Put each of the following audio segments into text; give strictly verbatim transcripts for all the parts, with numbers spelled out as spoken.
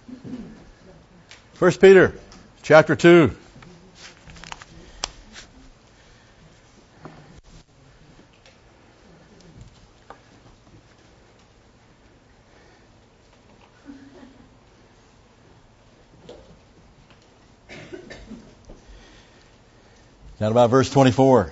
First Peter, chapter two. Down about verse twenty-four.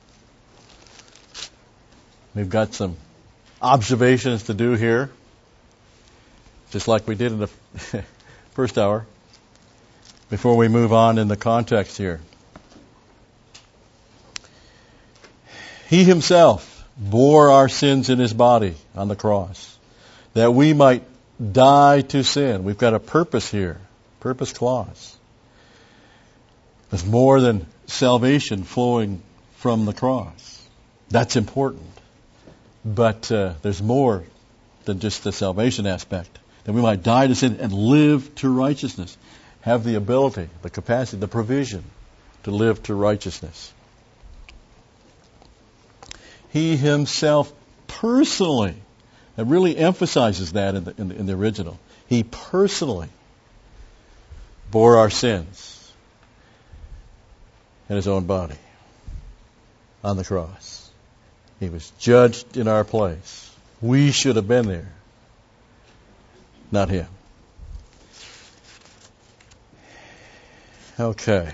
We've got some observations to do here, just like we did in the first hour, before we move on in the context here. He himself bore our sins in his body on the cross, that we might die to sin. We've got a purpose here, purpose clause. There's more than salvation flowing from the cross. That's important. But uh, there's more than just the salvation aspect. That we might die to sin and live to righteousness. Have the ability, the capacity, the provision to live to righteousness. He himself personally, it really emphasizes that in the, in the, in the original. He personally bore our sins in his own body on the cross. He was judged in our place. We should have been there, not him. Okay.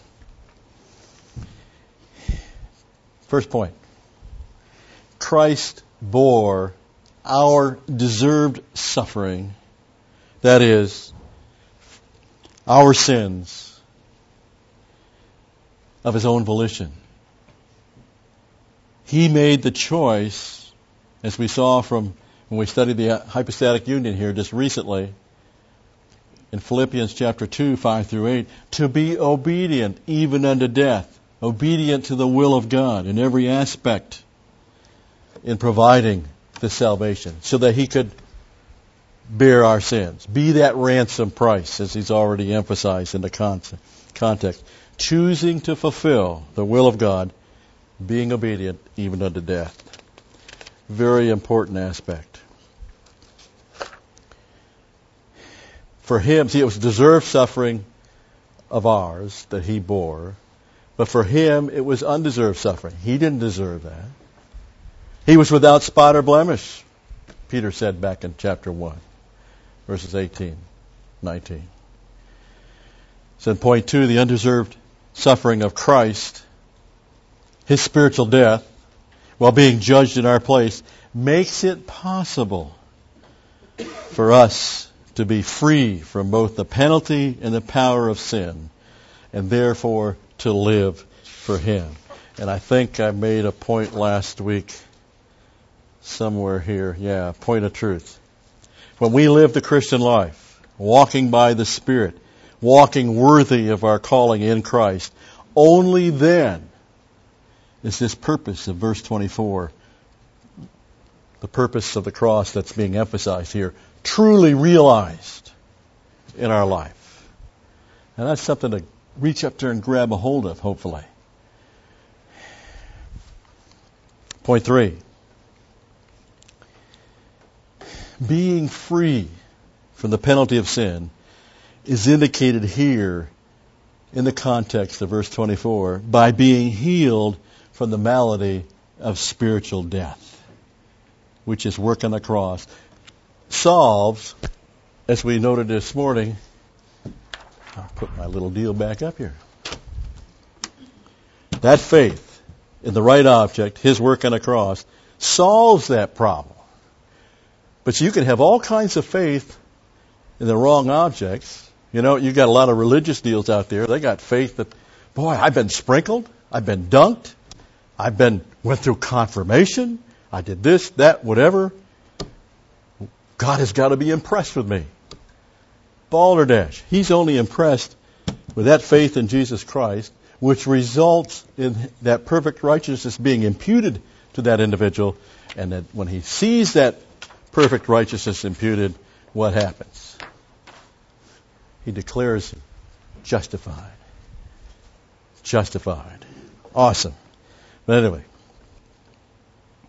First point. Christ bore our deserved suffering, that is, our sins, of his own volition. He made the choice, as we saw from when we studied the hypostatic union here just recently, in Philippians chapter two, five through eight, to be obedient even unto death, obedient to the will of God in every aspect in providing the salvation, so that he could bear our sins. Be that ransom price, as he's already emphasized in the context. Choosing to fulfill the will of God, being obedient even unto death. Very important aspect. For him, see, it was deserved suffering of ours that he bore, but for him it was undeserved suffering. He didn't deserve that. He was without spot or blemish, Peter said back in chapter one, verses eighteen, nineteen. So in point two, the undeserved suffering of Christ, his spiritual death, while being judged in our place, makes it possible for us to be free from both the penalty and the power of sin, and therefore to live for him. And I think I made a point last week, somewhere here, yeah, point of truth. When we live the Christian life, walking by the Spirit, walking worthy of our calling in Christ, only then is this purpose of verse twenty-four, the purpose of the cross that's being emphasized here, truly realized in our life. And that's something to reach up there and grab a hold of, hopefully. Point three. Being free from the penalty of sin is indicated here in the context of verse twenty-four by being healed from the malady of spiritual death, which is work on the cross, solves, as we noted this morning. I'll put my little deal back up here. That faith in the right object, his work on the cross, solves that problem. But you can have all kinds of faith in the wrong objects. You know, you've got a lot of religious deals out there. They got faith that, boy, I've been sprinkled, I've been dunked, I've been went through confirmation, I did this, that, whatever. God has got to be impressed with me. Balderdash. He's only impressed with that faith in Jesus Christ, which results in that perfect righteousness being imputed to that individual. And that when he sees that perfect righteousness imputed, what happens? He declares justified. Justified. Awesome. But anyway.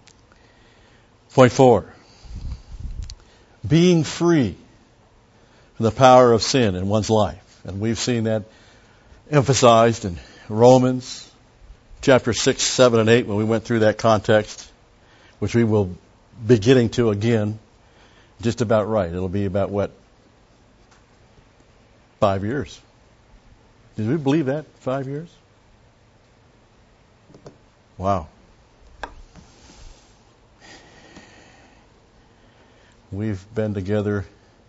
Point four. Being free from the power of sin in one's life. And we've seen that emphasized in Romans chapter six, seven, and eight when we went through that context, which we will be getting to again just about right. It'll be about, what, five years. Did we believe that? Five years? Wow. We've been together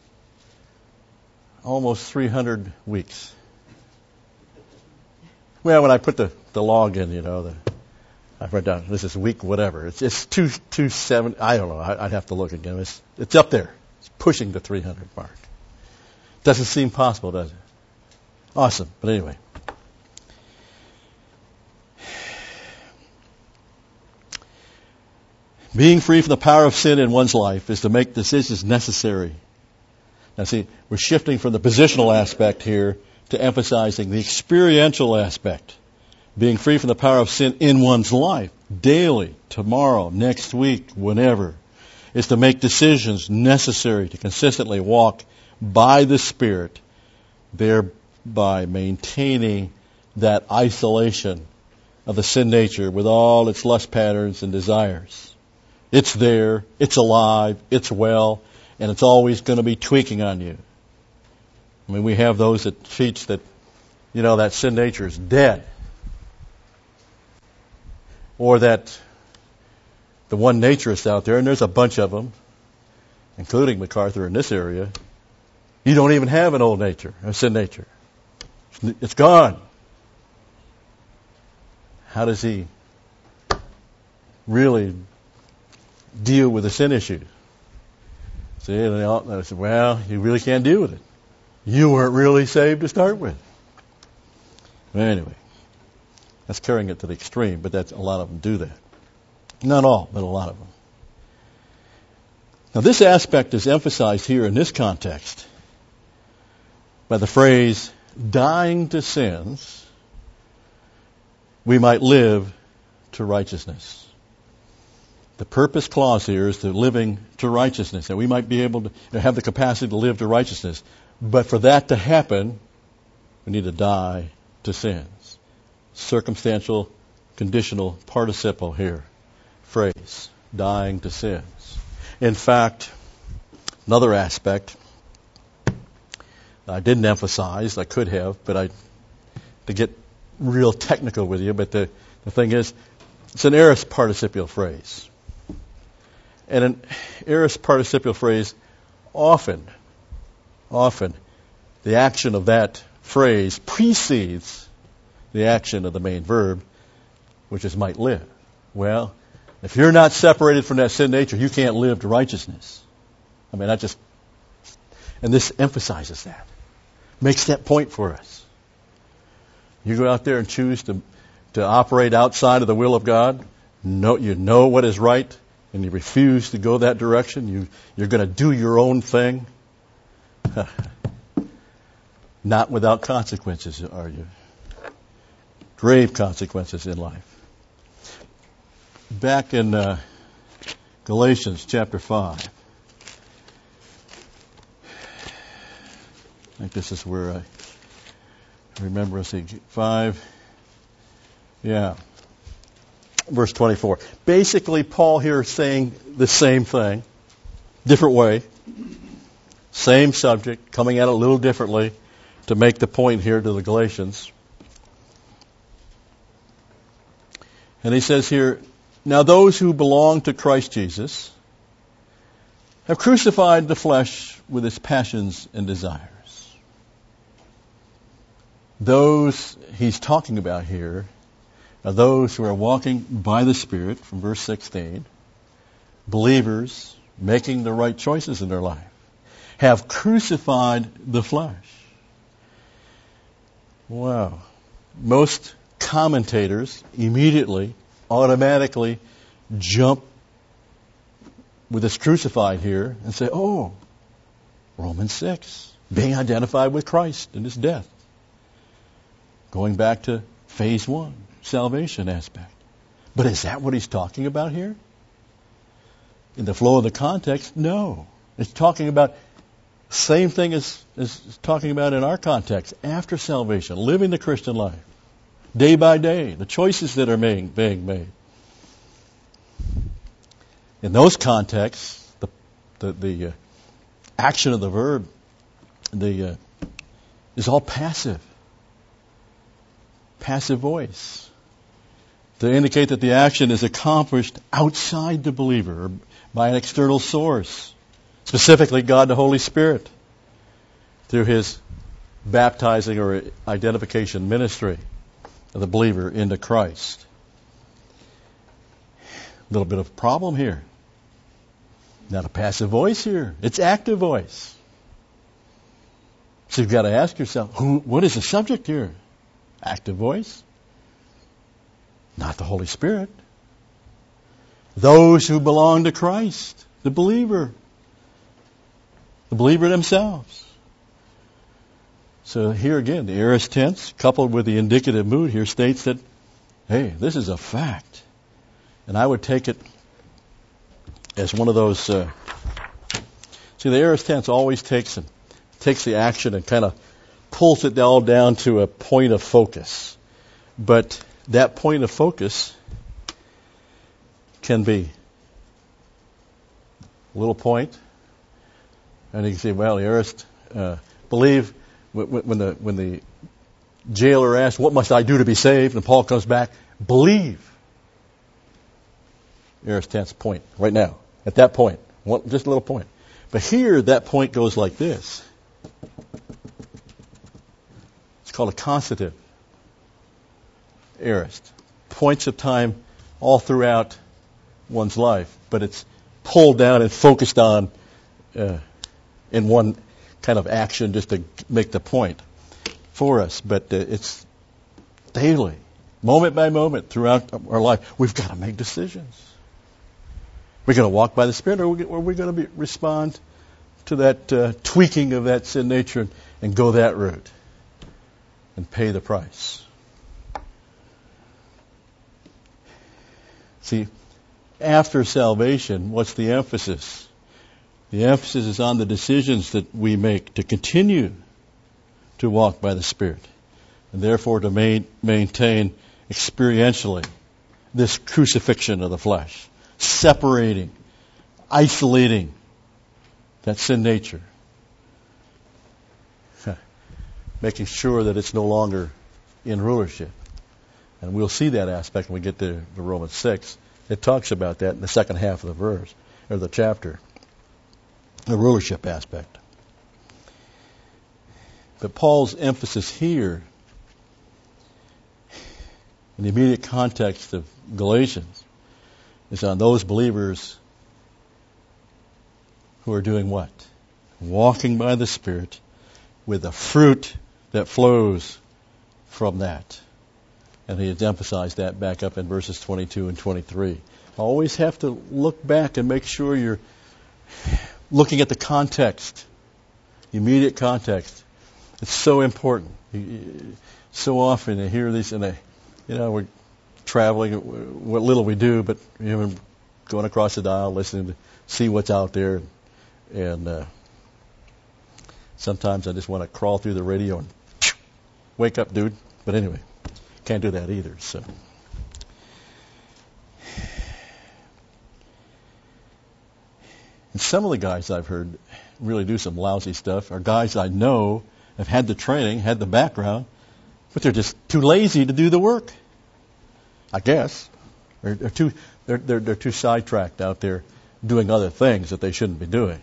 almost three hundred weeks. Well, when I put the, the log in, you know, the, I wrote down, this is week whatever. It's it's two two seven. I don't know. I, I'd have to look again. It's it's up there. It's pushing the three hundred mark. Doesn't seem possible, does it? Awesome. But anyway. Being free from the power of sin in one's life is to make decisions necessary. Now see, we're shifting from the positional aspect here to emphasizing the experiential aspect. Being free from the power of sin in one's life, daily, tomorrow, next week, whenever, is to make decisions necessary to consistently walk by the Spirit, thereby maintaining that isolation of the sin nature with all its lust patterns and desires. It's there, it's alive, it's well, and it's always going to be tweaking on you. I mean, we have those that teach that, you know, that sin nature is dead. Or that the one naturist out there, and there's a bunch of them, including MacArthur in this area, you don't even have an old nature, a sin nature. It's gone. How does he really deal with the sin issue? See, and they all, I said, well, you really can't deal with it. You weren't really saved to start with. But anyway, that's carrying it to the extreme, but that's a lot of them do that. Not all, but a lot of them. Now, this aspect is emphasized here in this context by the phrase, dying to sins, we might live to righteousness. The purpose clause here is to living to righteousness, and we might be able to have the capacity to live to righteousness. But for that to happen, we need to die to sins. Circumstantial, conditional participle here. Phrase, dying to sins. In fact, another aspect I didn't emphasize, I could have, but I to get real technical with you, but the, the thing is, it's an aorist participial phrase. And an aorist participial phrase, often, often, the action of that phrase precedes the action of the main verb, which is might live. Well, if you're not separated from that sin nature, you can't live to righteousness. I mean, I just, and this emphasizes that. Makes that point for us. You go out there and choose to, to operate outside of the will of God, know, you know what is right, and you refuse to go that direction, you, you're going to do your own thing. Not without consequences, are you? Grave consequences in life. Back in uh, Galatians chapter five. I think this is where I remember. I see five. Yeah. Verse twenty-four. Basically, Paul here is saying the same thing, different way. Same subject, coming at it a little differently to make the point here to the Galatians. And he says here, now those who belong to Christ Jesus have crucified the flesh with its passions and desires. Those he's talking about here are those who are walking by the Spirit, from verse sixteen, believers making the right choices in their life, have crucified the flesh. Wow. Most commentators immediately, automatically jump with this crucified here and say, oh, Romans six, being identified with Christ in his death. Going back to phase one, salvation aspect. But is that what he's talking about here? In the flow of the context, no. It's talking about Same thing as, as talking about in our context, after salvation, living the Christian life, day by day, the choices that are being, being made. In those contexts, the the, the uh, action of the verb the uh, is all passive. Passive voice. To indicate that the action is accomplished outside the believer or by an external source. Specifically, God the Holy Spirit, through His baptizing or identification ministry of the believer into Christ. A little bit of a problem here. Not a passive voice here. It's active voice. So you've got to ask yourself, who? What is the subject here? Active voice? Not the Holy Spirit. Those who belong to Christ, the believer. The believer themselves. So here again, the aorist tense, coupled with the indicative mood here, states that, hey, this is a fact. And I would take it as one of those... Uh, see, the aorist tense always takes and takes the action and kind of pulls it all down to a point of focus. But that point of focus can be a little point. And you can say, well, the aorist uh, believe when, when the when the jailer asks, what must I do to be saved? And Paul comes back, believe. Aorist tense point right now. At that point. One, just a little point. But here, that point goes like this. It's called a constative aorist. Points of time all throughout one's life, but it's pulled down and focused on uh, in one kind of action just to make the point for us. But uh, it's daily, moment by moment throughout our life. We've got to make decisions. We're going to walk by the Spirit, or are we going to be, respond to that uh, tweaking of that sin nature and, and go that route and pay the price? See, after salvation, what's the emphasis? The emphasis is on the decisions that we make to continue to walk by the Spirit, and therefore to main, maintain experientially this crucifixion of the flesh, separating, isolating that sin nature, making sure that it's no longer in rulership. And we'll see that aspect when we get to, to Romans six. It talks about that in the second half of the verse, or the chapter, the rulership aspect. But Paul's emphasis here, in the immediate context of Galatians, is on those believers who are doing what? Walking by the Spirit with the fruit that flows from that. And he has emphasized that back up in verses twenty-two and twenty-three. Always have to look back and make sure you're looking at the context, the immediate context. It's so important. So often I hear these, and I, you know, we're traveling, what little we do, but you know, going across the dial, listening to see what's out there, and uh, sometimes I just want to crawl through the radio and wake up, dude. But anyway, can't do that either. So, and some of the guys I've heard really do some lousy stuff are guys I know have had the training, had the background, but they're just too lazy to do the work. I guess they're, they're too they're, they're they're too sidetracked out there doing other things that they shouldn't be doing.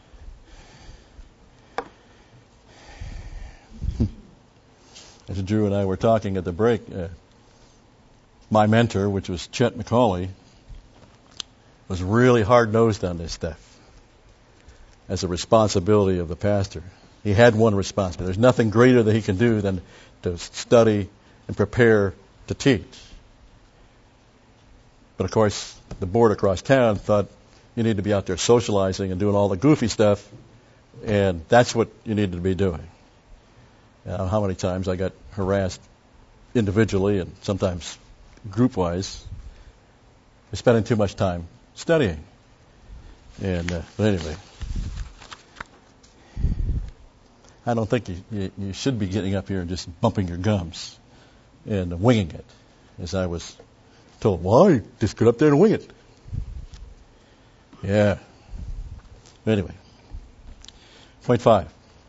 As Drew and I were talking at the break, uh, my mentor, which was Chet McCauley, was really hard-nosed on this stuff as a responsibility of the pastor. He had one responsibility. There's nothing greater that he can do than to study and prepare to teach. But of course, the board across town thought you need to be out there socializing and doing all the goofy stuff, and that's what you needed to be doing. Uh, how many times I got harassed individually and sometimes group-wise for spending too much time studying. And uh, but anyway, I don't think you, you, you should be getting up here and just bumping your gums and winging it, as I was told. Well, you just get up there and wing it. Yeah. Anyway, point five.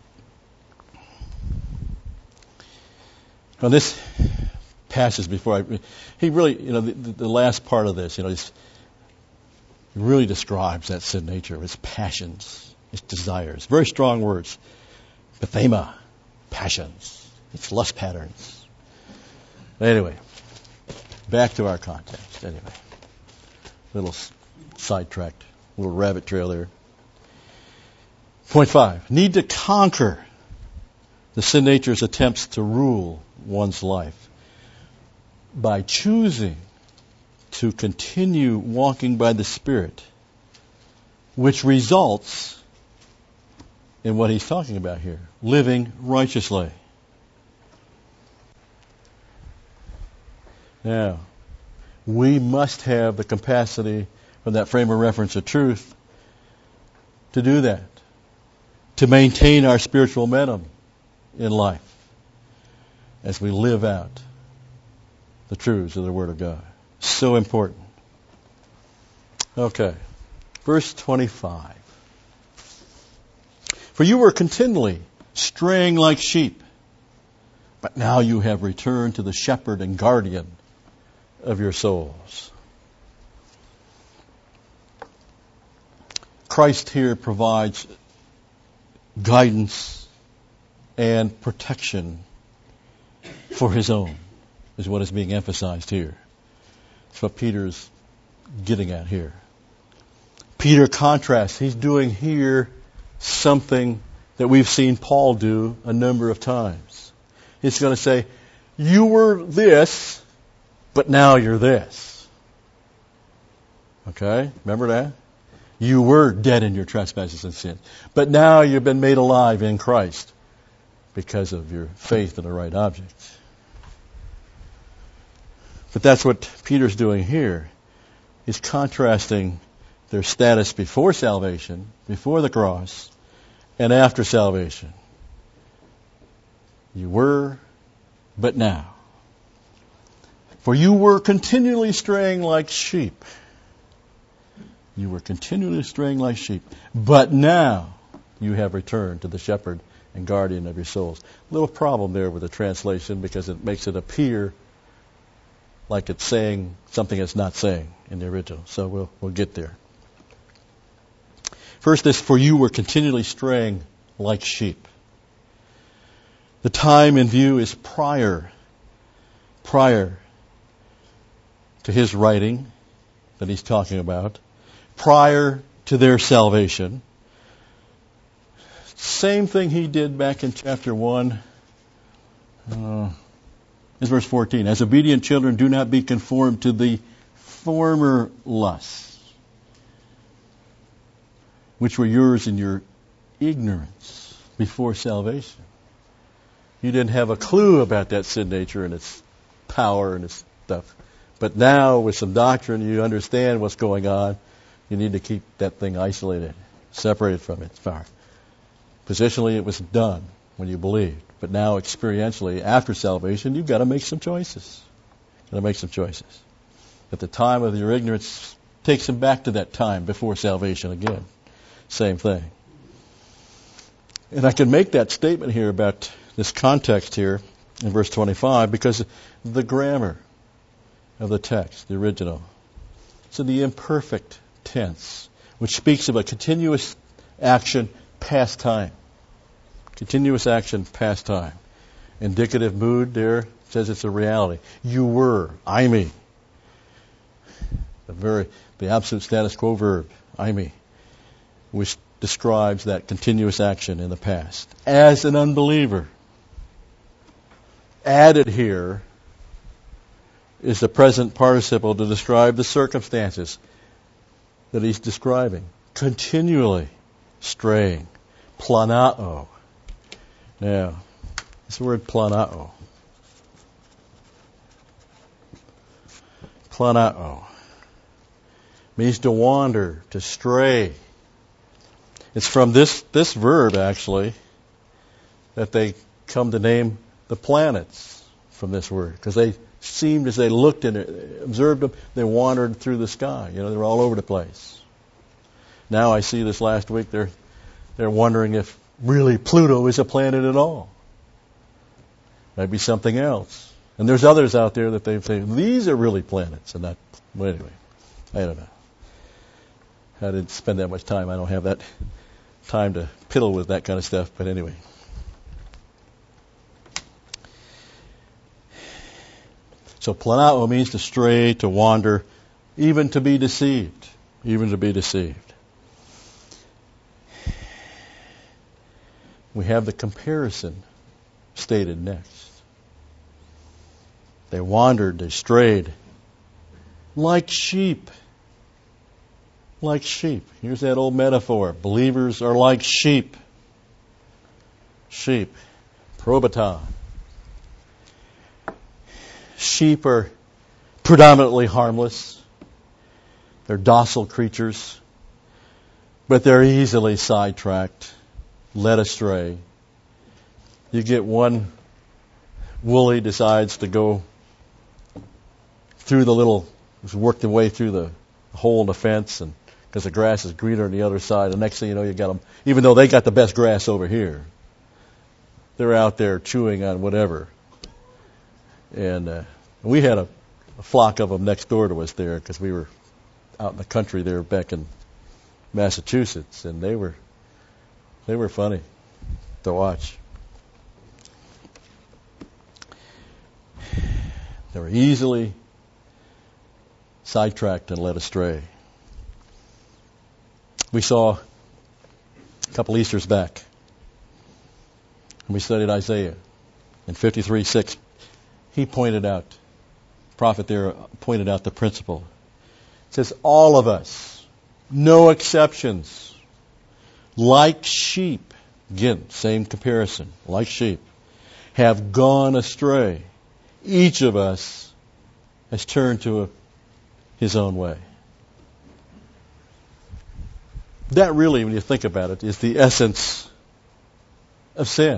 On this passage before I, he really, you know, the, the last part of this, you know, he really describes that sin nature, its passions, its desires. Very strong words. Bethema, passions, its lust patterns. Anyway, back to our context. Anyway, little sidetracked, little rabbit trail there. Point five, need to conquer the sin nature's attempts to rule one's life by choosing to continue walking by the Spirit, which results in what he's talking about here, living righteously. Now, we must have the capacity from that frame of reference of truth to do that, to maintain our spiritual momentum in life as we live out the truths of the Word of God. So important. Okay, verse twenty-five. For you were continually straying like sheep, but now you have returned to the shepherd and guardian of your souls. Christ here provides guidance and protection for his own, is what is being emphasized here. That's what Peter's getting at here. Peter contrasts. He's doing here something that we've seen Paul do a number of times. He's going to say, you were this, but now you're this. Okay? Remember that? You were dead in your trespasses and sins, but now you've been made alive in Christ because of your faith in the right object. But that's what Peter's doing here. He's contrasting their status before salvation, before the cross, and after salvation. You were, but now. For you were continually straying like sheep. You were continually straying like sheep. But now you have returned to the shepherd and guardian of your souls. A little problem there with the translation because it makes it appear like it's saying something it's not saying in the original. So we'll we'll get there. First, this, for you were continually straying like sheep. The time in view is prior, prior to his writing that he's talking about, prior to their salvation. Same thing he did back in chapter one. Uh, is verse fourteen. As obedient children, do not be conformed to the former lusts, which were yours in your ignorance before salvation. You didn't have a clue about that sin nature and its power and its stuff. But now, with some doctrine, you understand what's going on. You need to keep that thing isolated, separated from its power. Positionally, it was done when you believed. But now, experientially, after salvation, you've got to make some choices. You've got to make some choices. At the time of your ignorance, takes them back to that time before salvation again. Same thing. And I can make that statement here about this context here in verse twenty-five because the grammar of the text, the original, it's in the imperfect tense, which speaks of a continuous action past time. Continuous action past time. Indicative mood there says it's a reality. You were, I me. The very the absolute status quo verb, I me, which describes that continuous action in the past. As an unbeliever. Added here is the present participle to describe the circumstances that he's describing. Continually straying. Planao. Now, this word planao. Planao means to wander, to stray. It's from this, this verb, actually, that they come to name the planets from this word, because they seemed, as they looked and observed them, they wandered through the sky. You know, they were all over the place. Now I see this last week, they're they're wondering if really Pluto is a planet at all. Maybe something else. And there's others out there that they say, these are really planets, and not, well, anyway, I don't know. I didn't spend that much time. I don't have that time to piddle with that kind of stuff, but anyway. So planao means to stray, to wander, even to be deceived. Even to be deceived. We have the comparison stated next. They wandered, they strayed, like sheep. Like sheep. Here's that old metaphor. Believers are like sheep. Sheep. Probata. Sheep are predominantly harmless. They're docile creatures, but they're easily sidetracked, led astray. You get one woolly decides to go through the little, work their way through the hole in the fence, and because the grass is greener on the other side, the next thing you know, you got them, even though they got the best grass over here, they're out there chewing on whatever. And uh, we had a, a flock of them next door to us there, because we were out in the country there back in Massachusetts, and they were they were funny to watch. They were easily sidetracked and led astray. We saw a couple Easters back, and we studied Isaiah in fifty-three six. He pointed out, the prophet there pointed out the principle. It says, all of us, no exceptions, like sheep, again, same comparison, like sheep, have gone astray. Each of us has turned to a, his own way. That really, when you think about it, is the essence of sin.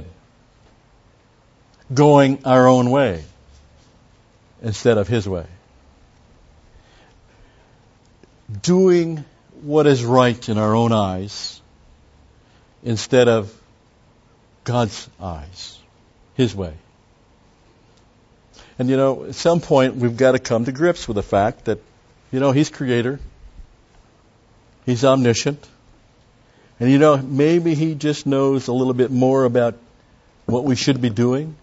Going our own way instead of his way. Doing what is right in our own eyes instead of God's eyes, his way. And you know, at some point we've got to come to grips with the fact that, you know, he's creator, he's omniscient, and you know, maybe he just knows a little bit more about what we should be doing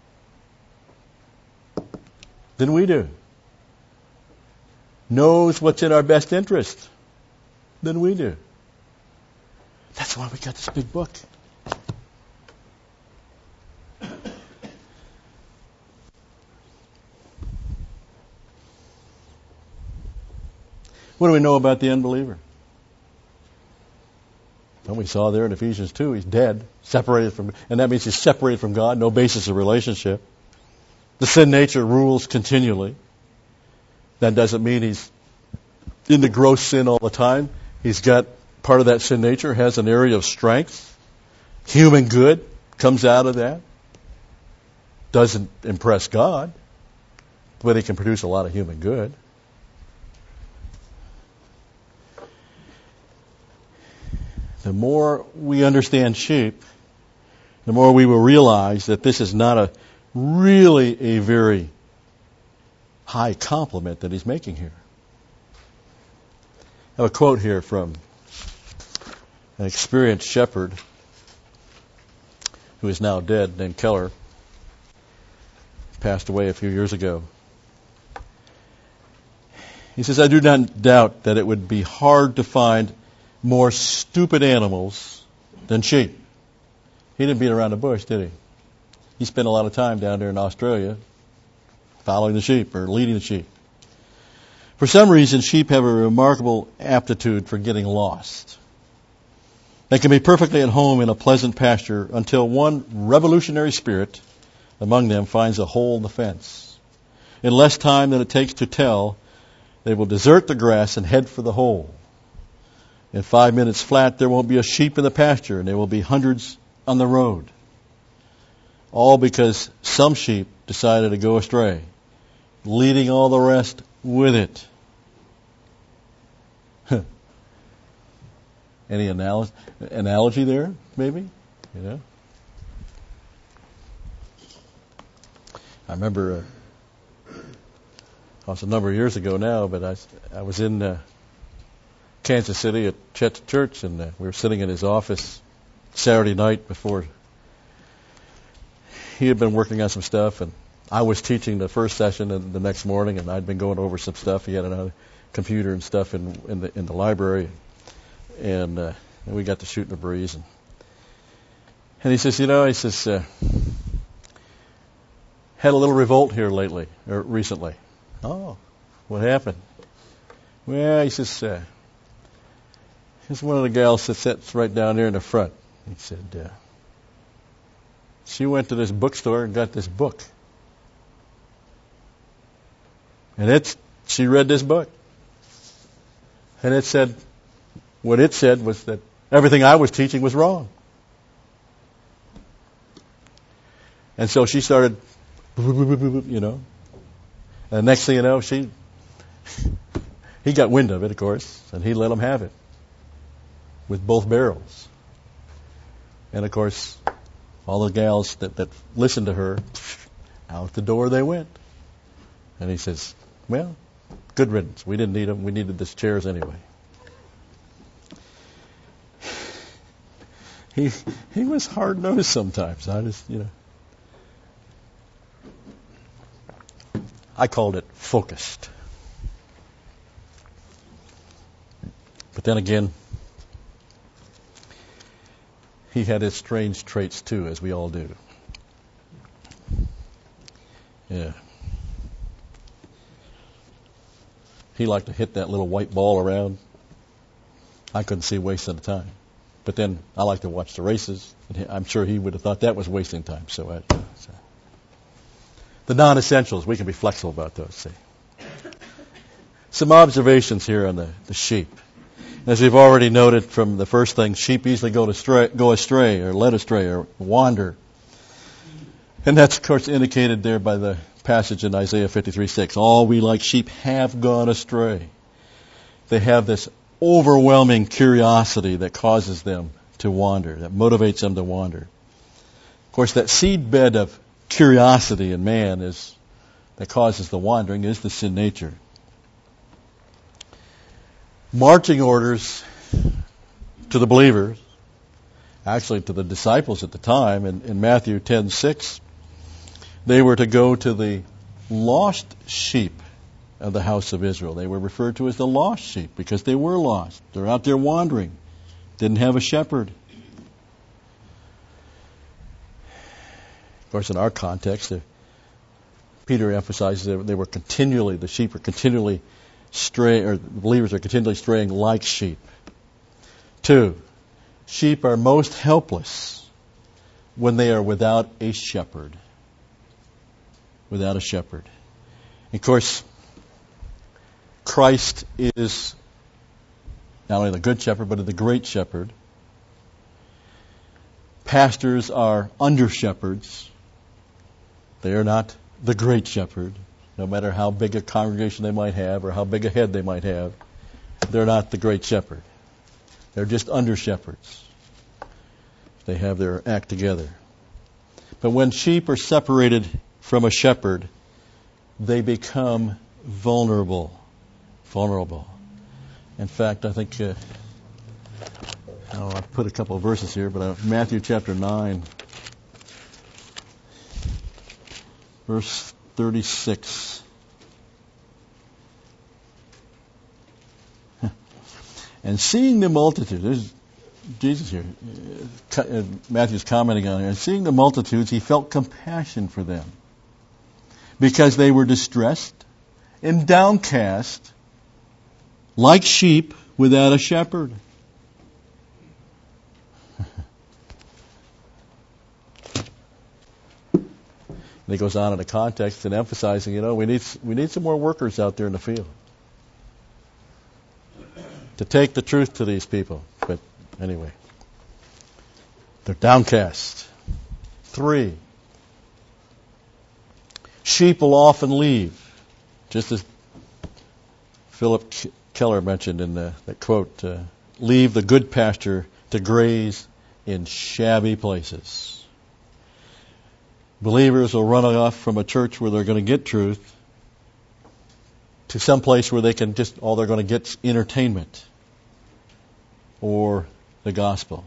than we do. Knows what's in our best interest than we do. That's why we got this big book. What do we know about the unbeliever? Well, we saw there in Ephesians two, he's dead, separated from, and that means he's separated from God, no basis of relationship. The sin nature rules continually. That doesn't mean he's into gross sin all the time. He's got part of that sin nature, has an area of strength. Human good comes out of that. Doesn't impress God, but he can produce a lot of human good. The more we understand sheep, the more we will realize that this is not a really a very high compliment that he's making here. I have a quote here from an experienced shepherd who is now dead, named Keller. Passed away a few years ago. He says, I do not doubt that it would be hard to find more stupid animals than sheep. He didn't beat around the bush, did he? He spent a lot of time down there in Australia following the sheep or leading the sheep. For some reason, sheep have a remarkable aptitude for getting lost. They can be perfectly at home in a pleasant pasture until one revolutionary spirit among them finds a hole in the fence. In less time than it takes to tell, they will desert the grass and head for the hole. In five minutes flat, there won't be a sheep in the pasture, and there will be hundreds on the road. all because some sheep decided to go astray, leading all the rest with it. Any anal- analogy there, maybe? You know? I remember, uh, it was a number of years ago now, but I, I was in uh, Kansas City at Chet's church, and uh, we were sitting in his office Saturday night before he had been working on some stuff, and I was teaching the first session and the next morning, and I'd been going over some stuff. He had another computer and stuff in, in the in the library, and, uh, and we got to shooting the breeze. And, and he says, you know, he says, uh, had a little revolt here lately, or recently. Oh, what happened? Well, he says, uh, here's one of the gals that sits right down there in the front. He said, uh, she went to this bookstore and got this book. And it's, she read this book. And it said, what it said was that everything I was teaching was wrong. And so she started, you know. And the next thing you know, she, he got wind of it, of course, and he let him have it with both barrels. And of course, all the gals that, that listened to her, out the door they went. And he says, well, good riddance. We didn't need them. We needed these chairs anyway. He he was hard-nosed sometimes. I just, you know. I called it focused. But then again, he had his strange traits too, as we all do. Yeah. He liked to hit that little white ball around. I couldn't see wasting the time. But then I like to watch the races, and I'm sure he would have thought that was wasting time. So, I, so. The non-essentials, we can be flexible about those. See, some observations here on the, the sheep. As we've already noted from the first thing, sheep easily go to stray, go astray, or led astray, or wander, and that's of course indicated there by the passage in Isaiah fifty-three six. All we like sheep have gone astray. They have this overwhelming curiosity that causes them to wander, that motivates them to wander. Of course, that seedbed of curiosity in man is that causes the wandering is the sin nature. Marching orders to the believers, actually to the disciples at the time, in, in Matthew ten six, they were to go to the lost sheep of the house of Israel. They were referred to as the lost sheep because they were lost. They're out there wandering, didn't have a shepherd. Of course, in our context, uh, Peter emphasizes that they were continually, the sheep are continually straying, or the believers are continually straying like sheep. Two, sheep are most helpless when they are without a shepherd. Without a shepherd. Of course, Christ is not only the good shepherd, but the great shepherd. Pastors are under shepherds. They are not the great shepherd. No matter how big a congregation they might have or how big a head they might have, they're not the great shepherd. They're just under shepherds. They have their act together. But when sheep are separated from a shepherd, they become vulnerable. Vulnerable. In fact, I think uh, I don't know, I put a couple of verses here, but uh, Matthew chapter nine, verse thirty-six. And seeing the multitude, there's Jesus here. Uh, Matthew's commenting on it. And seeing the multitudes, he felt compassion for them because they were distressed and downcast like sheep without a shepherd. And he goes on in the context and emphasizing, you know, we need we need some more workers out there in the field to take the truth to these people. But anyway, they're downcast. Three, Sheep will often leave, just as Philip Keller mentioned in the, that quote, uh, leave the good pasture to graze in shabby places. Believers will run off from a church where they're going to get truth to some place where they can just, all they're going to get is entertainment or the gospel.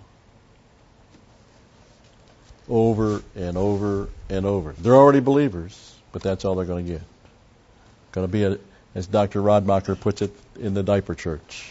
Over and over and over. They're already believers, but that's all they're going to get. Going to be, a, as Doctor Rodmacher puts it, in the diaper church.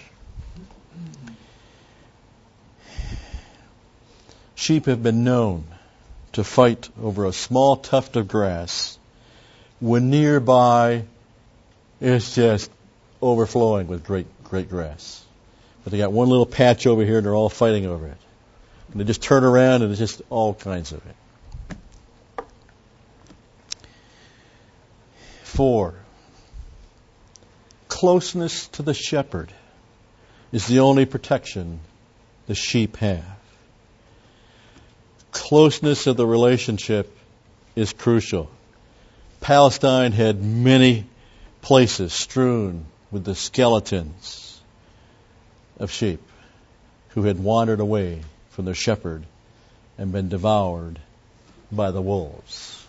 Sheep have been known to fight over a small tuft of grass when nearby it's just overflowing with great, great grass. But they got one little patch over here and they're all fighting over it. And they just turn around and it's just all kinds of it. Four, closeness to the shepherd is the only protection the sheep have. Closeness of the relationship is crucial. Palestine had many places strewn with the skeletons of sheep who had wandered away from their shepherd and been devoured by the wolves.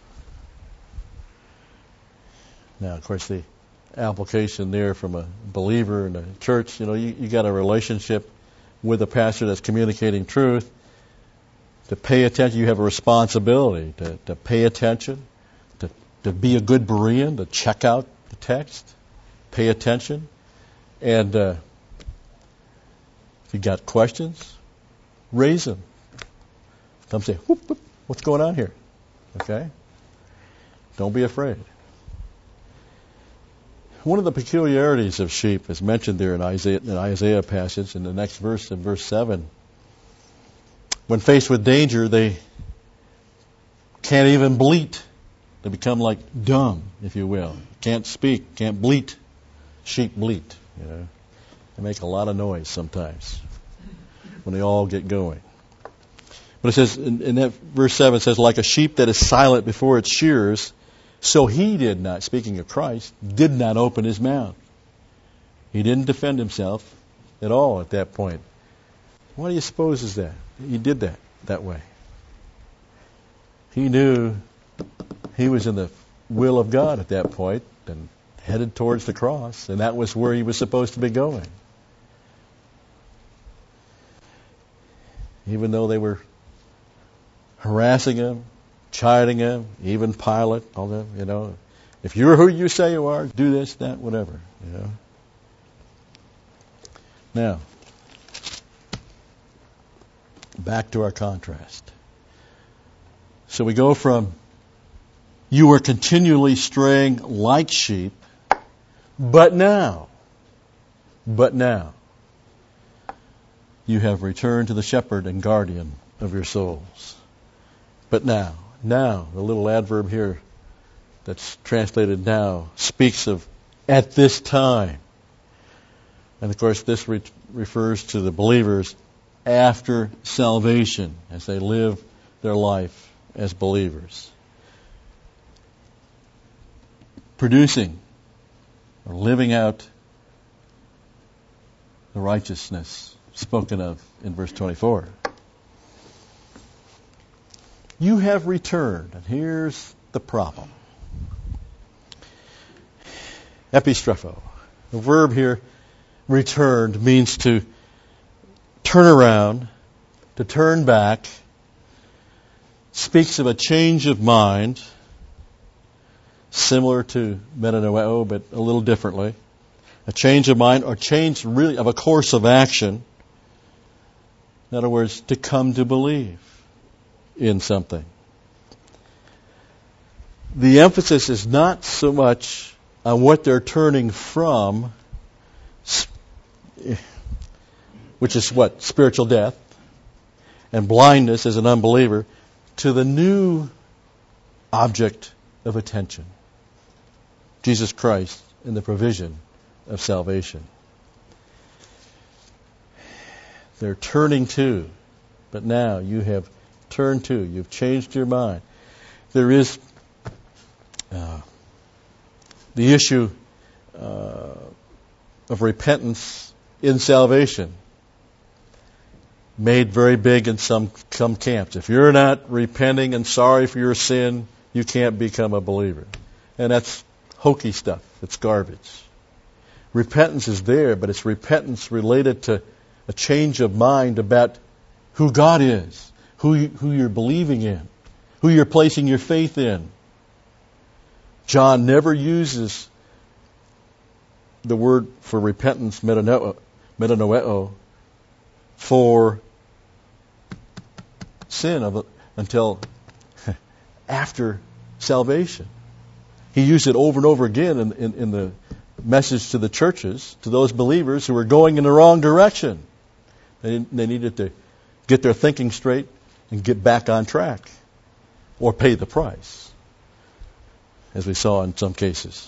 Now, of course, the application there from a believer in a church, you know, you, you got a relationship with a pastor that's communicating truth. To pay attention, you have a responsibility to, to pay attention, to, to be a good Berean, to check out the text, pay attention, and uh, if you got questions, raise them. Come say, whoop, whoop, what's going on here? Okay? Don't be afraid. One of the peculiarities of sheep is mentioned there in Isaiah, in Isaiah passage in the next verse, in verse seven. When faced with danger, they can't even bleat. They become like dumb, if you will. Can't speak, can't bleat. Sheep bleat, you know. They make a lot of noise sometimes when they all get going. But it says, in, in that verse seven, it says, like a sheep that is silent before its shearers, so he did not, speaking of Christ, did not open his mouth. He didn't defend himself at all at that point. Why do you suppose is that? He did that that way. He knew he was in the will of God at that point and headed towards the cross, and that was where he was supposed to be going. Even though they were harassing him, chiding him, even Pilate, all that, you know, if you're who you say you are, do this, that, whatever, you know. Now, back to our contrast. So we go from you were continually straying like sheep, but now, but now, you have returned to the shepherd and guardian of your souls. But now, now, the little adverb here that's translated now speaks of at this time. And of course, this re- refers to the believers after salvation as they live their life as believers. Producing or living out the righteousness spoken of in verse twenty-four. You have returned, and here's the problem. Epistrepho. The verb here, returned, means to turn around, to turn back, speaks of a change of mind, similar to metanoeo, but a little differently. A change of mind, or change really of a course of action. In other words, to come to believe in something. The emphasis is not so much on what they're turning from, which is what? Spiritual death and blindness as an unbeliever, to the new object of attention. Jesus Christ and the provision of salvation. They're turning to, but now you have turned to, you've changed your mind. There is uh, the issue uh, of repentance in salvation made very big in some, some camps. If you're not repenting and sorry for your sin, you can't become a believer. And that's hokey stuff. It's garbage. Repentance is there, but it's repentance related to a change of mind about who God is, who, you, who you're believing in, who you're placing your faith in. John never uses the word for repentance, metanoeo, metanoeo for sin of, until after salvation. He used it over and over again in, in, in the message to the churches, to those believers who were going in the wrong direction. They, they needed to get their thinking straight and get back on track, or pay the price, as we saw in some cases.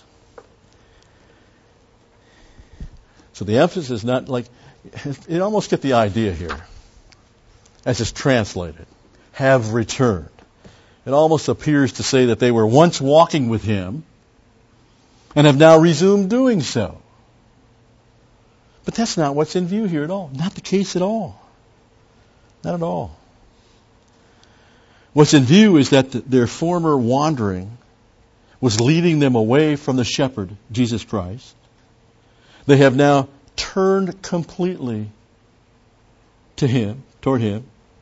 So the emphasis is not like, you almost get the idea here, as it's translated, have returned. It almost appears to say that they were once walking with Him and have now resumed doing so. But that's not what's in view here at all. Not the case at all. Not at all. What's in view is that their former wandering was leading them away from the shepherd, Jesus Christ. They have now turned completely to Him, toward Him.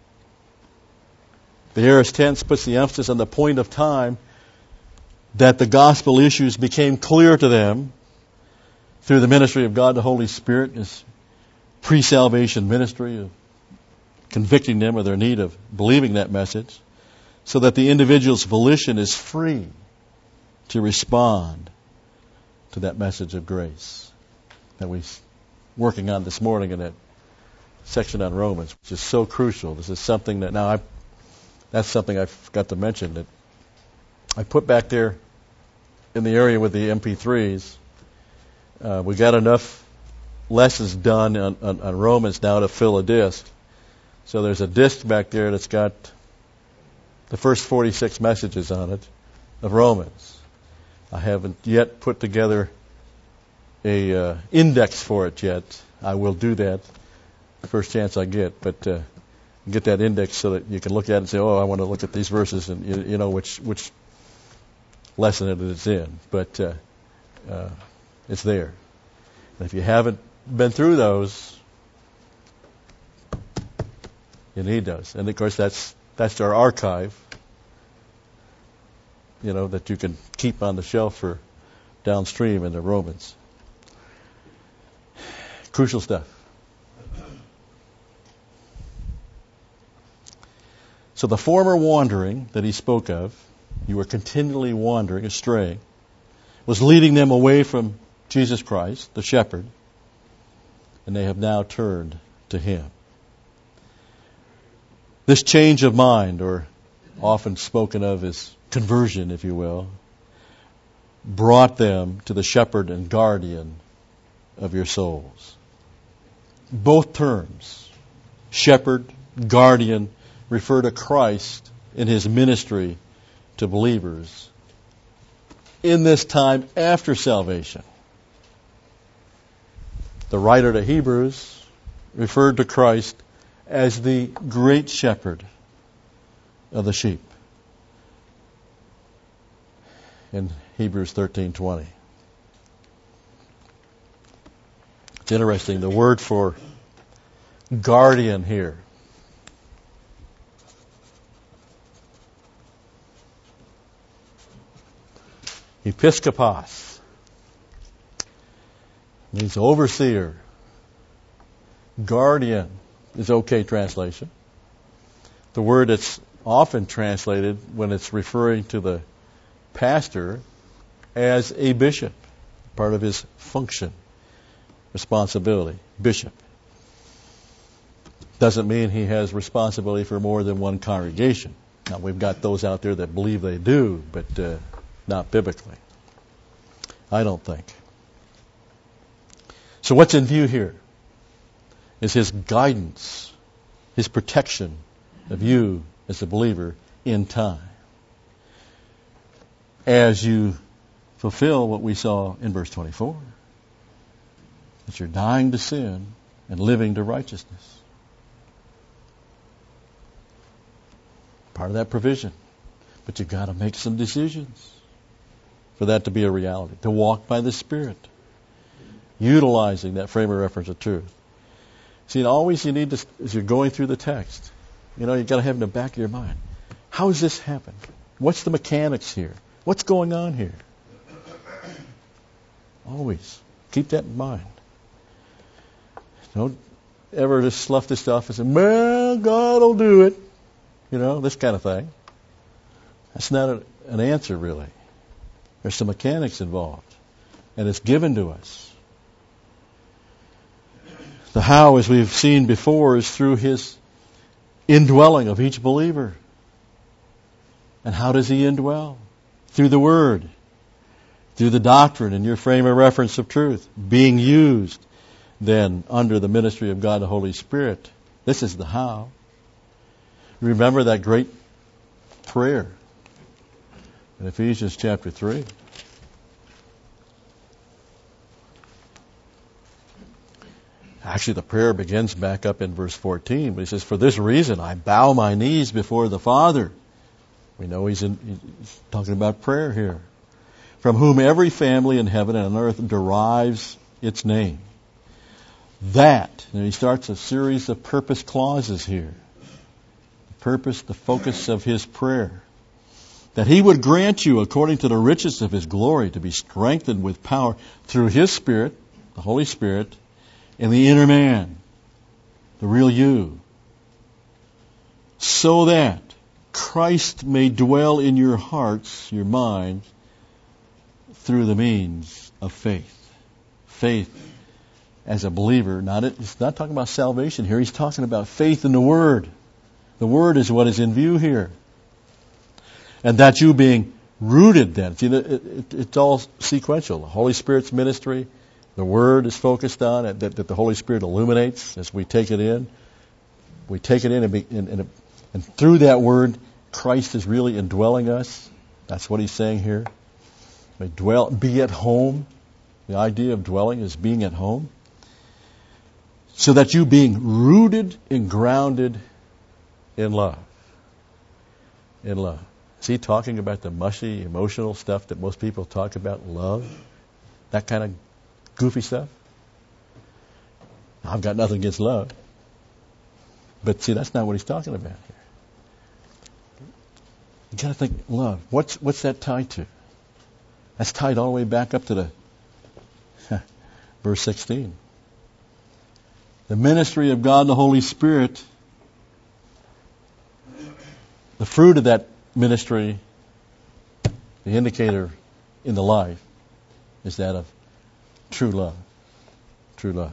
The aorist tense puts the emphasis on the point of time that the gospel issues became clear to them through the ministry of God the Holy Spirit, His pre-salvation ministry of convicting them of their need of believing that message, so that the individual's volition is free to respond to that message of grace that we're working on this morning in that section on Romans, which is so crucial. This is something that now I, that's something I forgot to mention, that I put back there in the area with the M P threes. Uh, we got enough lessons done on, on, on Romans now to fill a disc. So there's a disc back there that's got the first forty-six messages on it of Romans. I haven't yet put together a uh, index for it yet. I will do that the first chance I get, but uh, get that index so that you can look at it and say, oh, I want to look at these verses, and you, you know which which lesson it is in. But uh, uh, it's there. And if you haven't been through those, you need those. And of course, that's that's our archive, you know, that you can keep on the shelf for downstream in the Romans. Crucial stuff. So the former wandering that he spoke of, you were continually wandering, astray, was leading them away from Jesus Christ, the shepherd, and they have now turned to Him. This change of mind, or often spoken of as conversion, if you will, brought them to the shepherd and guardian of your souls. Both terms, shepherd, guardian, refer to Christ in His ministry to believers in this time after salvation. The writer to Hebrews referred to Christ as the great shepherd of the sheep in Hebrews thirteen twenty. It's interesting, the word for guardian here episkopos means overseer. Guardian is okay translation. The word that's often translated when it's referring to the pastor as a bishop, part of his function, responsibility, bishop. Doesn't mean he has responsibility for more than one congregation. Now, we've got those out there that believe they do, but uh, not biblically. I don't think. So what's in view here is His guidance, His protection of you as a believer in time. As you fulfill what we saw in verse twenty-four. That you're dying to sin and living to righteousness. Part of that provision. But you've got to make some decisions for that to be a reality. To walk by the Spirit. Utilizing that frame of reference of truth. See, and always you need to, as you're going through the text, you know, you've got to have in the back of your mind, how does this happen? What's the mechanics here? What's going on here? Always. Keep that in mind. Don't ever just slough this stuff and say, well, God will do it. You know, this kind of thing. That's not a, an answer, really. There's some mechanics involved. And it's given to us. The how, as we've seen before, is through His indwelling of each believer. And how does He indwell? Through the Word. Through the doctrine and your frame of reference of truth. Being used then under the ministry of God the Holy Spirit. This is the how. Remember that great prayer in Ephesians chapter three. Actually, the prayer begins back up in verse fourteen. But he says, for this reason I bow my knees before the Father. We know he's, in, he's talking about prayer here. From whom every family in heaven and on earth derives its name. That, and he starts a series of purpose clauses here. The purpose, the focus of his prayer. That he would grant you, according to the riches of his glory, to be strengthened with power through his Spirit, the Holy Spirit, in the inner man, the real you, so that Christ may dwell in your hearts, your minds, through the means of faith. Faith as a believer. Not it, he's not talking about salvation here. He's talking about faith in the Word. The Word is what is in view here. And that you being rooted then. See, it, it, it's all sequential. The Holy Spirit's ministry, the Word is focused on, that, that the Holy Spirit illuminates as we take it in. We take it in, and, be, and, and, and through that Word, Christ is really indwelling us. That's what he's saying here. We dwell, be at home. The idea of dwelling is being at home. So that you being rooted and grounded in love. In love. Is he talking about the mushy, emotional stuff that most people talk about? Love? That kind of goofy stuff? I've got nothing against love. But see, that's not what he's talking about here. You got to think love. What's what's that tied to? That's tied all the way back up to the verse sixteen. The ministry of God the Holy Spirit. The fruit of that ministry, the indicator in the life, is that of true love. True love.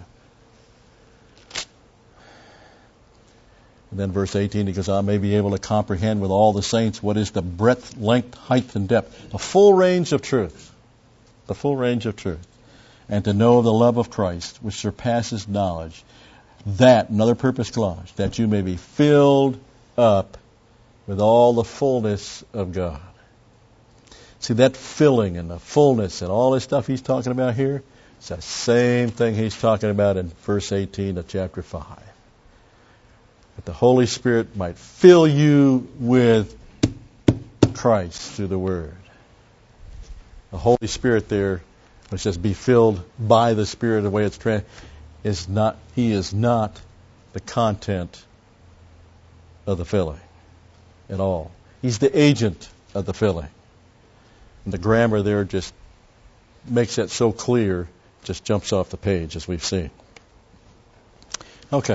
And then verse eighteen, he goes, I may be able to comprehend with all the saints what is the breadth, length, height, and depth. The full range of truth. The full range of truth. And to know the love of Christ, which surpasses knowledge. That, another purpose clause, that you may be filled up with all the fullness of God. See, that filling and the fullness and all this stuff he's talking about here, it's the same thing he's talking about in verse eighteen of chapter five. That the Holy Spirit might fill you with Christ through the Word. The Holy Spirit there, which says be filled by the Spirit, the way it's trans, is not, he is not the content of the filling at all. He's the agent of the filling. And the grammar there just makes that so clear, just jumps off the page as we've seen. Okay.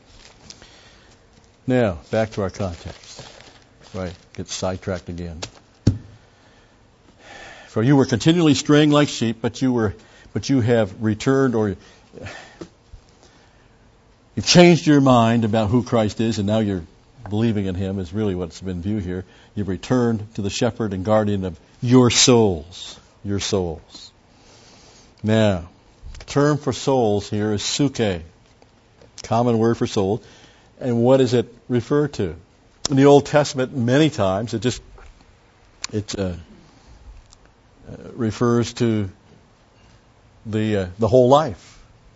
Now, back to our context. Right, get sidetracked again. For you were continually straying like sheep, but you were, but you have returned, or you've changed your mind about who Christ is, and now you're believing in Him. Is really what's been viewed here. You've returned to the shepherd and guardian of your souls, your souls. Now, the term for souls here is suke, common word for soul. And what does it refer to? In the Old Testament, many times, it just, it, uh, uh, refers to the uh, the whole life.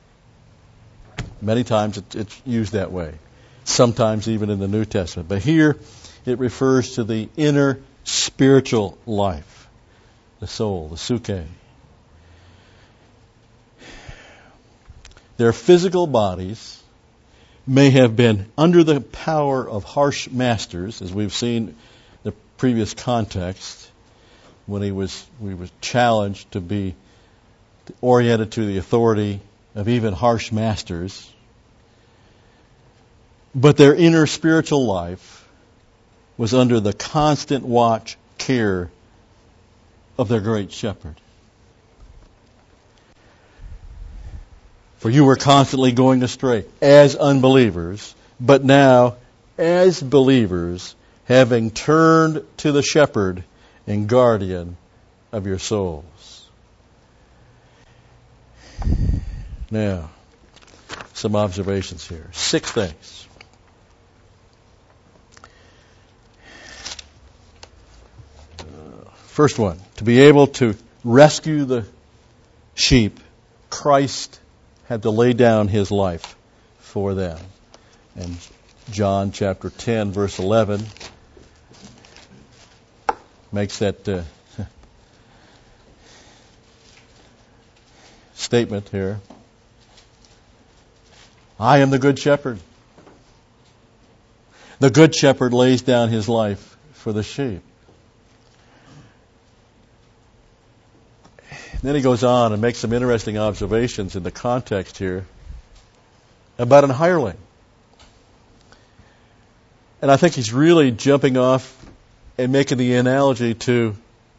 Many times it, it's used that way. Sometimes even in the New Testament. But here it refers to the inner spiritual life. The soul, the psyche. Their physical bodies may have been under the power of harsh masters, as we've seen in the previous context, when he was we was challenged to be oriented to the authority of even harsh masters. But their inner spiritual life was under the constant watch, care of their great shepherd. For you were constantly going astray as unbelievers, but now as believers, having turned to the shepherd and guardian of your souls. Now, some observations here. Six things. Uh, first one, to be able to rescue the sheep, Christ had to lay down his life for them. And John chapter ten, verse eleven makes that uh, statement here. I am the good shepherd. The good shepherd lays down his life for the sheep. Then he goes on and makes some interesting observations in the context here about an hireling. And I think he's really jumping off and making the analogy to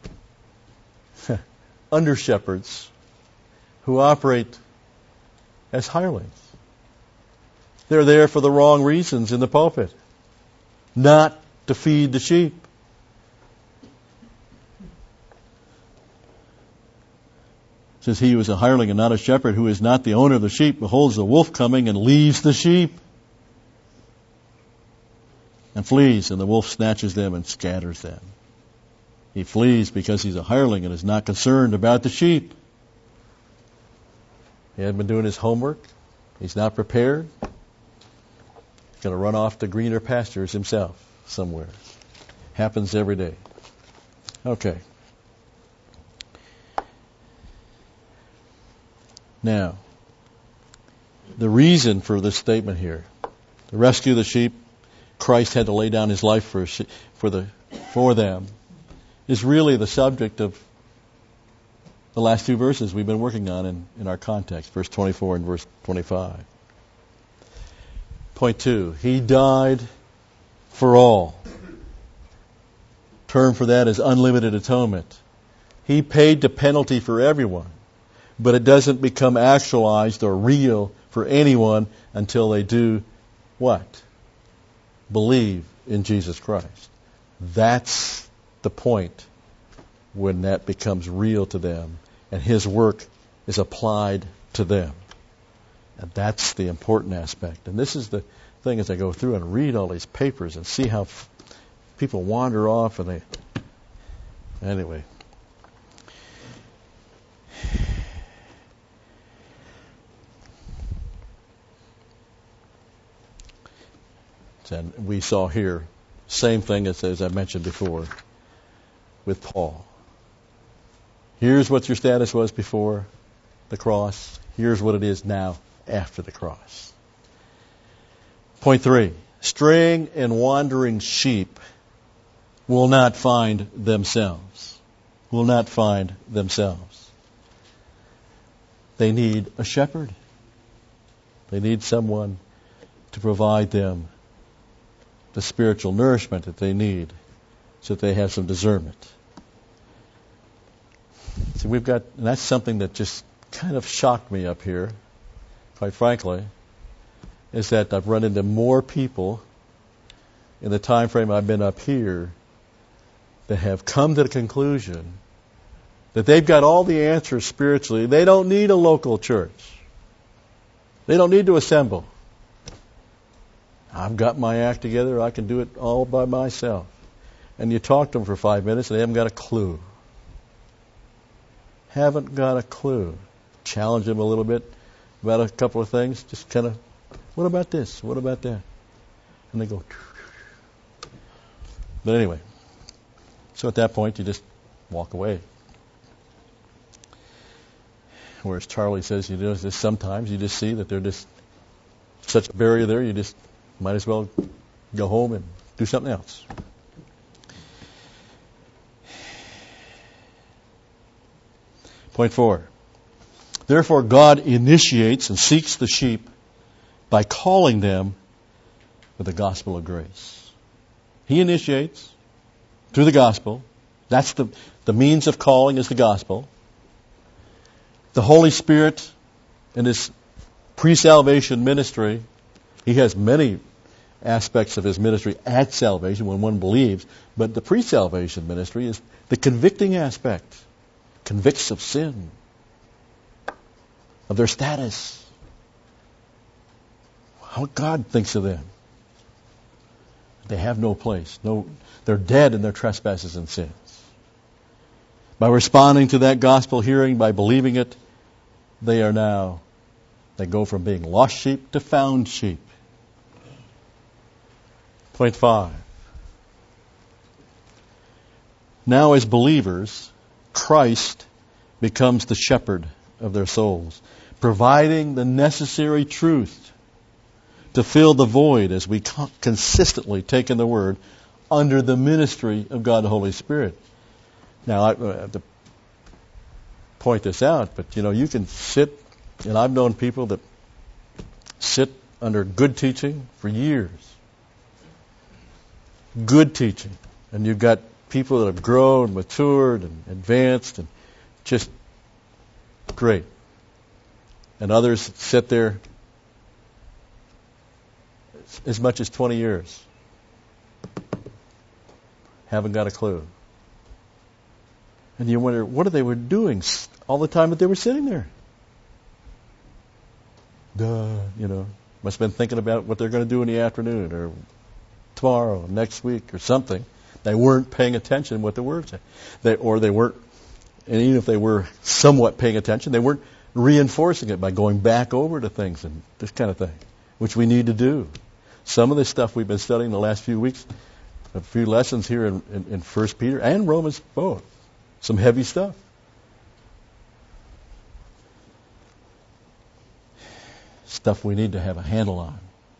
under shepherds who operate as hirelings. They're there for the wrong reasons in the pulpit, not to feed the sheep. It says, he who is a hireling and not a shepherd, who is not the owner of the sheep, beholds the wolf coming and leaves the sheep and flees, and the wolf snatches them and scatters them. He flees because he's a hireling and is not concerned about the sheep. He hadn't been doing his homework. He's not prepared. He's going to run off to greener pastures himself somewhere. Happens every day. Okay. Now, the reason for this statement here, to rescue the sheep, Christ had to lay down his life for for the for them, is really the subject of the last two verses we've been working on in, in our context, verse twenty-four and verse twenty-five. Point two, he died for all. Term for that is unlimited atonement. He paid the penalty for everyone, but it doesn't become actualized or real for anyone until they do what? Believe in Jesus Christ. That's the point when that becomes real to them and his work is applied to them. And that's the important aspect. And this is the thing as I go through and read all these papers and see how f- people wander off and they... Anyway. And we saw here, same thing as, as I mentioned before with Paul. Here's what your status was before the cross. Here's what it is now after the cross. Point three, straying and wandering sheep will not find themselves. Will not find themselves. They need a shepherd. They need someone to provide them the spiritual nourishment that they need so that they have some discernment. See, we've got, and that's something that just kind of shocked me up here, quite frankly, is that I've run into more people in the time frame I've been up here that have come to the conclusion that they've got all the answers spiritually. They don't need a local church. They don't need to assemble. I've got my act together. I can do it all by myself. And you talk to them for five minutes and they haven't got a clue. Haven't got a clue. Challenge them a little bit about a couple of things. Just kind of, what about this? What about that? And they go. But anyway, so at that point you just walk away. Whereas Charlie says, you know, just sometimes you just see that there's just such a barrier there, you just might as well go home and do something else. Point four. Therefore, God initiates and seeks the sheep by calling them with the gospel of grace. He initiates through the gospel. That's the, the means of calling is the gospel. The Holy Spirit in His pre-salvation ministry, He has many aspects of His ministry at salvation when one believes, but the pre-salvation ministry is the convicting aspect. Convicts of sin, of their status, how God thinks of them. They have no place. No, they're dead in their trespasses and sins. By responding to that gospel hearing, by believing it, they are now, they go from being lost sheep to found sheep. Point five. Now as believers, Christ becomes the shepherd of their souls, providing the necessary truth to fill the void as we consistently take in the Word under the ministry of God the Holy Spirit. Now, I have to point this out, but you know, you can sit, and I've known people that sit under good teaching for years. Good teaching. And you've got people that have grown, matured, and advanced, and just great. And others sit there as much as twenty years. Haven't got a clue. And you wonder, what are they were doing all the time that they were sitting there? Duh, you know, must have been thinking about what they're going to do in the afternoon, or tomorrow, next week, or something. They weren't paying attention to what the Word said. They, or they weren't, and even if they were somewhat paying attention, they weren't reinforcing it by going back over to things and this kind of thing, which we need to do. Some of the stuff we've been studying the last few weeks, a few lessons here in, in, in First Peter and Romans both, some heavy stuff. Stuff we need to have a handle on.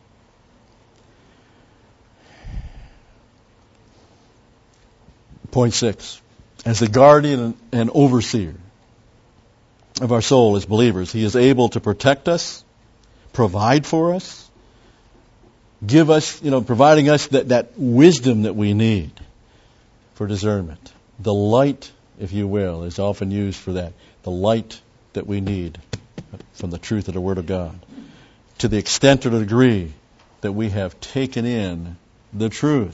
Point six. As the guardian and overseer of our soul as believers, He is able to protect us, provide for us, give us, you know, providing us that, that wisdom that we need for discernment. The light, if you will, is often used for that. The light that we need from the truth of the Word of God. To the extent or the degree that we have taken in the truth.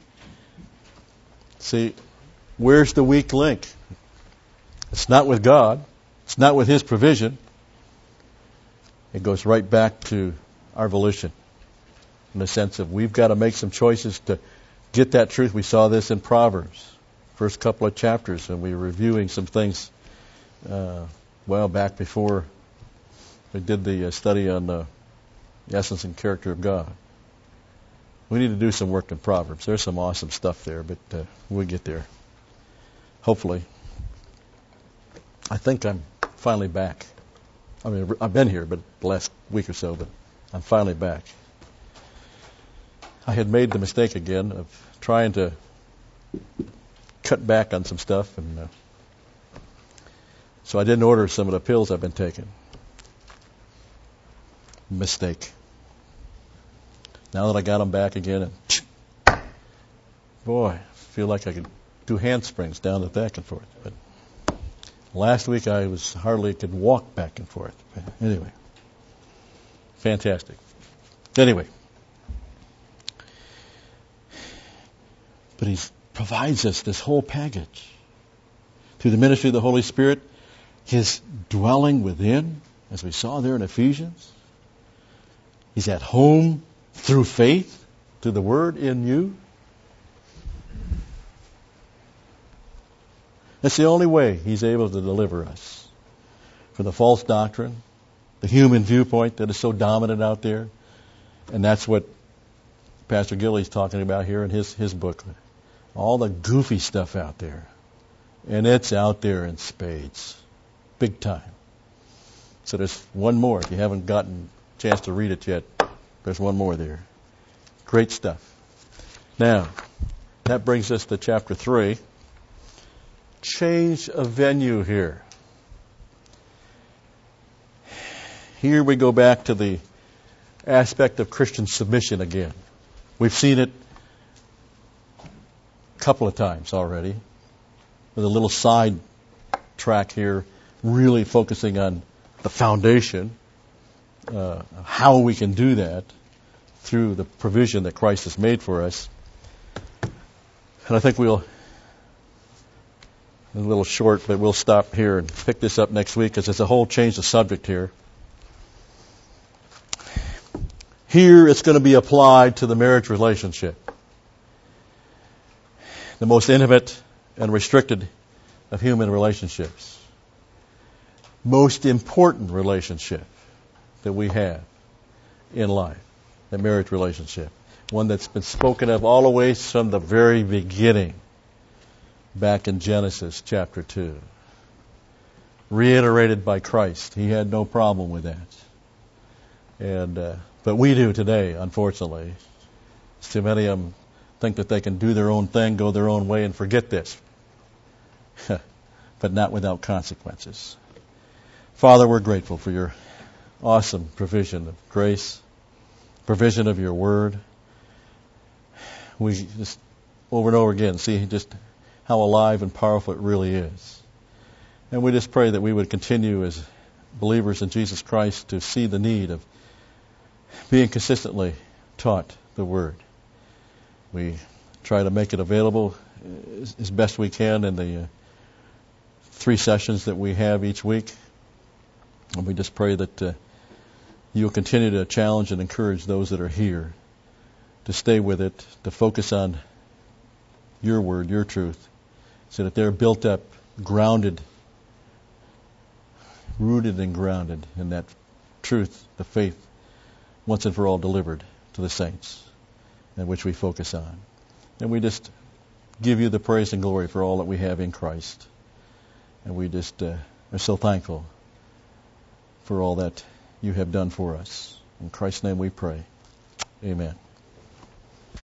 See, where's the weak link? It's not with God. It's not with His provision. It goes right back to our volition. In the sense of we've got to make some choices to get that truth. We saw this in Proverbs. First couple of chapters, and we were reviewing some things uh, well back before we did the uh, study on the essence and character of God. We need to do some work in Proverbs. There's some awesome stuff there, but uh, we'll get there. Hopefully. I think I'm finally back. I mean, I've been here but the last week or so, but I'm finally back. I had made the mistake again of trying to cut back on some stuff, and uh, so I didn't order some of the pills I've been taking. Mistake. Now that I got them back again, and boy, I feel like I could do handsprings down and back and forth. But last week I was hardly could walk back and forth. But anyway, fantastic. Anyway, but He provides us this whole package through the ministry of the Holy Spirit, His dwelling within, as we saw there in Ephesians. He's at home through faith, through the Word in you. That's the only way He's able to deliver us from the false doctrine, the human viewpoint that is so dominant out there. And that's what Pastor Gilly's talking about here in his, his book. All the goofy stuff out there. And it's out there in spades. Big time. So there's one more. If you haven't gotten a chance to read it yet, there's one more there. Great stuff. Now, that brings us to chapter three. Change of venue here. Here we go back to the aspect of Christian submission again. We've seen it a couple of times already, with a little side track here, really focusing on the foundation, uh, how we can do that through the provision that Christ has made for us. And I think we'll, a little short, but we'll stop here and pick this up next week because there's a whole change of subject here. Here it's going to be applied to the marriage relationship. The most intimate and restricted of human relationships. Most important relationship that we have in life. The marriage relationship. One that's been spoken of all the way from the very beginning. Back in Genesis chapter two. Reiterated by Christ. He had no problem with that. And uh, but we do today, unfortunately. Too many of them think that they can do their own thing, go their own way, and forget this. But not without consequences. Father, we're grateful for your awesome provision of grace, provision of your word. We just over and over again see just how alive and powerful it really is. And we just pray that we would continue as believers in Jesus Christ to see the need of being consistently taught the Word. We try to make it available as, as best we can in the uh, three sessions that we have each week. And we just pray that uh, you'll continue to challenge and encourage those that are here to stay with it, to focus on your Word, your truth, so that they're built up, grounded, rooted and grounded in that truth, the faith, once and for all delivered to the saints, and which we focus on. And we just give you the praise and glory for all that we have in Christ. And we just uh, are so thankful for all that you have done for us. In Christ's name we pray. Amen.